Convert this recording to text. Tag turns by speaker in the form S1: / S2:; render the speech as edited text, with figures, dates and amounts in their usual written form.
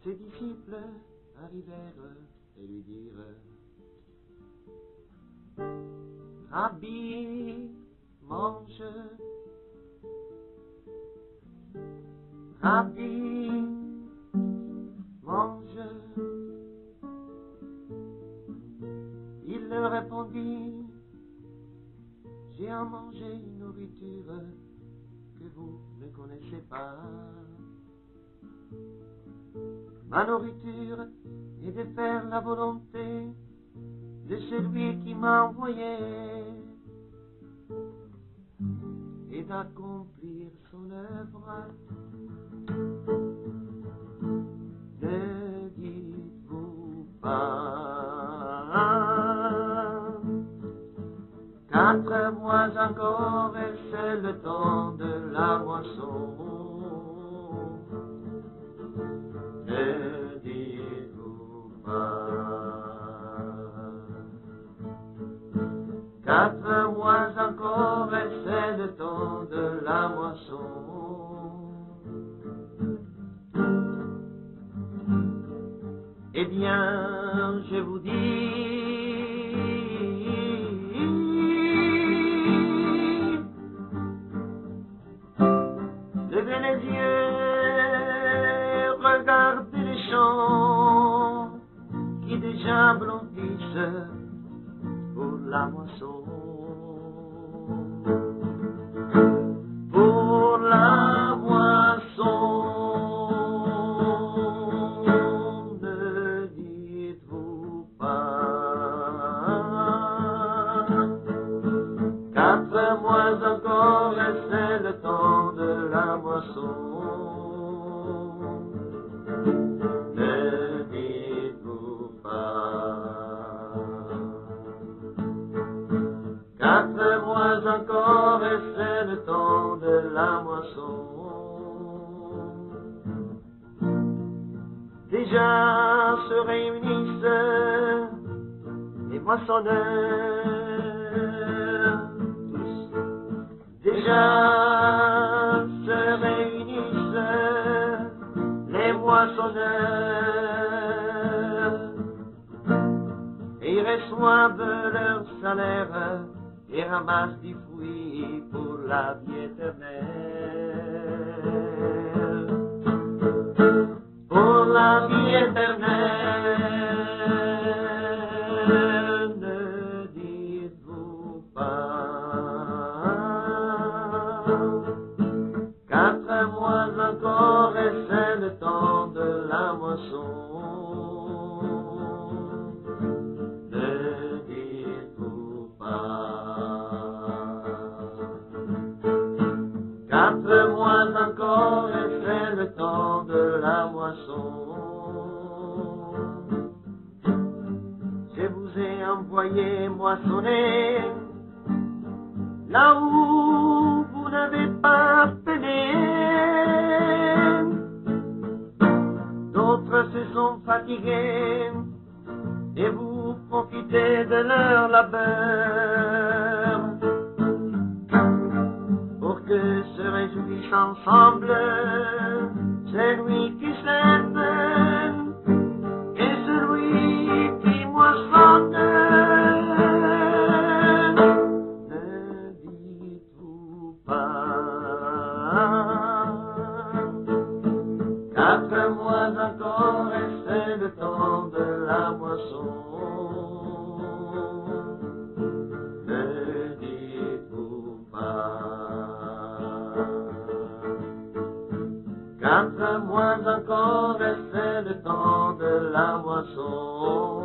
S1: Ses disciples arrivèrent et lui dirent: Rabbi, mange. Rabbi, mange. Il leur répondit: j'ai à manger une nourriture que vous ne connaissez pas. Ma nourriture est de faire la volonté de celui qui m'a envoyé et d'accomplir son œuvre. Ne dites-vous pas: 4 mois encore et c'est le temps de la moisson. Ne dites-vous pas: 4 mois encore et c'est le temps de la moisson. Eh bien, je vous dis, levez les yeux, regardez les champs qui déjà blondissent pour la moisson. Pour la moisson, ne dites-vous pas: 4 mois encore et c'est le temps de la moisson. Ne dites-vous pas: 4 mois encore et c'est le temps de la moisson. Déjà se réunissent les moissonneurs tous. Déjà se réunissent les moissonneurs et ils reçoivent leur salaire et ramassent du fruit pour la vie éternelle. Pour la vie éternelle, ne dites-vous pas: 4 mois encore et c'est le temps de la moisson. Ne dites-vous pas: 4 mois encore et c'est le temps de la moisson. Je vous ai envoyé moissonner là où vous n'avez pas semé. D'autres se sont fatigués et vous profitez de leur labeur pour que se réjouissent ensemble celui qui sème et celui qui moissonne. Ne dites-vous pas: 4 mois encore et c'est le temps de la moisson. Ne dites-vous pas: 4 mois encore et c'est le temps de la moisson.